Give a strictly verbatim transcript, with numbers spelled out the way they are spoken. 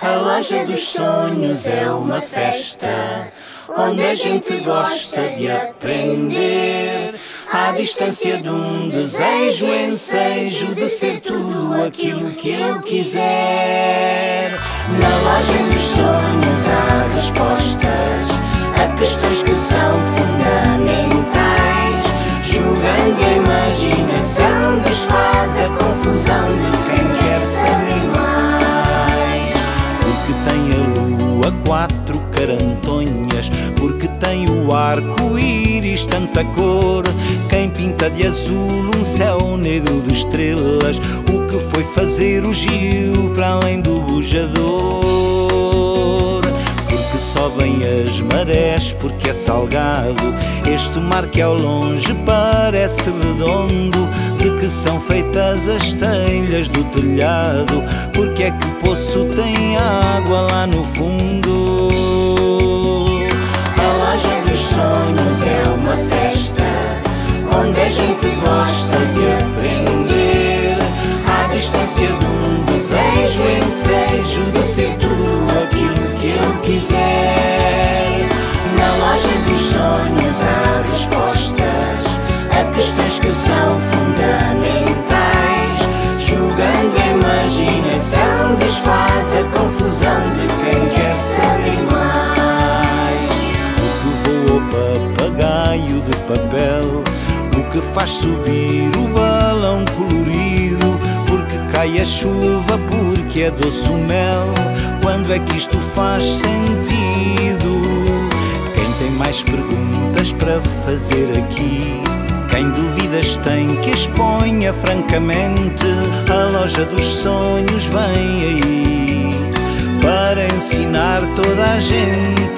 A loja dos sonhos é uma festa onde a gente gosta de aprender. À distância de um desejo, ensejo de ser tudo aquilo que eu quiser. Na loja dos sonhos há respostas a questões que são fundamentais. Jogando a imaginação desfaz a confusão de quem quer saber mais. Porque tem a lua quatro carantonhas, porque tem o arco-íris tanta cor. Quem pinta de azul um céu negro de estrelas, o que foi fazer o Gil para além do bujador? Porque sobem as marés, porque é salgado este mar que ao longe parece redondo. De que são feitas as telhas do telhado? Porque é que o poço tem água lá no fundo? A loja dos sonhos é uma festa onde a gente gosta de aprender. À distância de um desejo, ensejo de ser tudo aquilo que eu quiser. Na loja dos sonhos há respostas a questões que são fundamentais. Jogando a imaginação desfaz a confusão de quem quer saber mais. O que voa o papagaio de papel, o que faz subir o balão colorido, porque cai a chuva, porque é doce o mel. Quando é que isto faz sentido? Quem tem mais perguntas para fazer aqui? Quem dúvidas tem que exponha francamente. A loja dos sonhos vem aí para ensinar toda a gente